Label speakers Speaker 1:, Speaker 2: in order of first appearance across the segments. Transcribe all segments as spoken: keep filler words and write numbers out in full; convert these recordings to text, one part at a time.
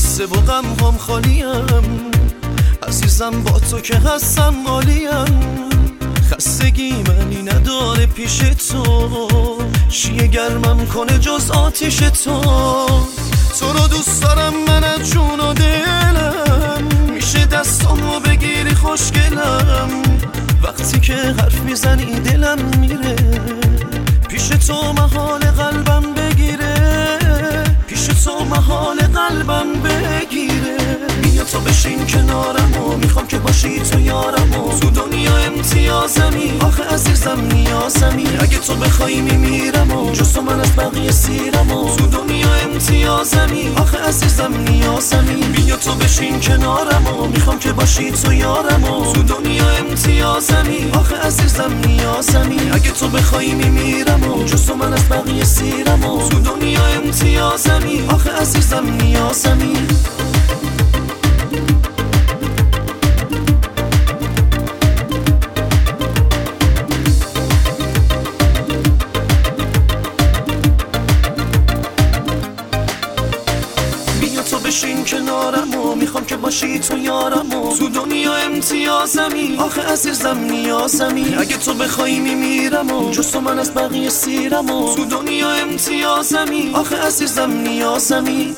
Speaker 1: غصه و غم هم خالیم، عزیزم با تو که هستم عالیم. خستگی منی نداره پیش تو، چیه گرمم کنه جز آتیش تو. تو رو دوست دارم من از جون و دلم، میشه دستامو بگیری خوشگلم. وقتی که حرف میزنی دلم میره، پیش تو محال قلبم بگیره، پیش تو محال قلبم بگیره. بیا تو بشین کنارم و میخوام که باشی تو یارم و تو دنیا امتیازمی. آخه عزیزم نیازمی، اگه تو بخوای میمیرم و جز تو من از بقیه سیرم و تو دنیا امتیازمی. آخه عزیزم نیازمی، بیا تو بشین کنارم و میخوام که باشی تو یارم و تو دنیا امتیازمی. آخه عزیزم نیازمی، اگه تو بخوای میمیرم و جز تو من از بقیه سیرم و تو دنیا امتیازمی. آخه عزیزم نیازمی. بشین کنارم و میخوام که باشی تو یارم و تو دنیا امتیازمی. آخه عزیزم نیازمی، اگه تو بخوای میمیرم و جز تو من از بقیه سیرم و تو دنیا امتیازمی. آخه عزیزم نیازمی.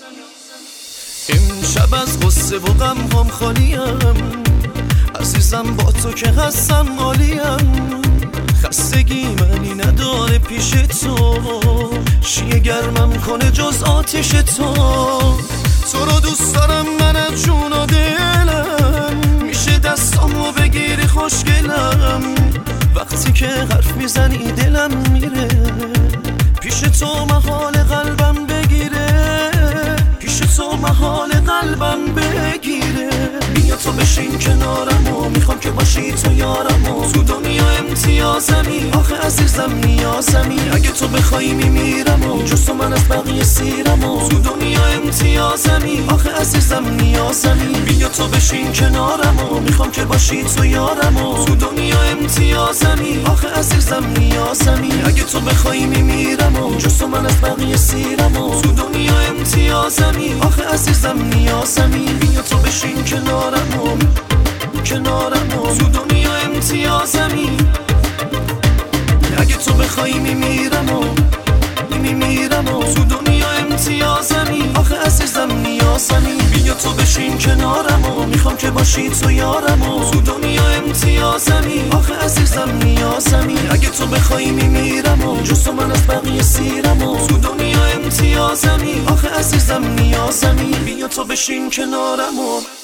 Speaker 1: امشب از غصه و غم هم خالیم، عزیزم با تو که هستم عالیم. خستگی منی نداره پیش تو، چیه گرمم کنه جز آتیش تو. تو رو دوست دارم من از جون و دلم، میشه دستامو بگیری خوشگلم. وقتی که حرف میزنی دلم میره، پیش تو محال قلبم بگیره، پیش تو محال قلبم بگیره. بیا تو بشین کنارم و میخوام که باشی تو یارم و تو دنیا امتیازمی. آخه عزیزم نیازمی، اگه تو بخوای میمیرم و جز تو من از بقیه سیرم و تو دنیا امتیازمی. آخه عزیزم نیازمی، بیا تو بشین کنارم و میخوام که باشی تو یارم و تو دنیا امتیازمی. آخه عزیزم نیازمی، اگه تو بخوای میمیرم و جز تو من از بقیه سیرم و تو دنیا امتیازمی. آخه عزیزم نیازمی، بیا تو بشین کنارم و کنارم و تو دنیا امتیازمی. اگه تو بخوای میمیرم و میمیرم و تو دنیا امتیازمی. آخه عزیزم نیازمی، بیا تو بشین کنارم و میخوام که باشی تو یارم و تو دنیا امتیازمی. آخه عزیزم نیازمی، اگه تو بخوای میمیرم و جز تو من از بقیه سیرم و تو دنیا امتیازمی. آخه عزیزم نیازمی، بیا تو بشین کنارم و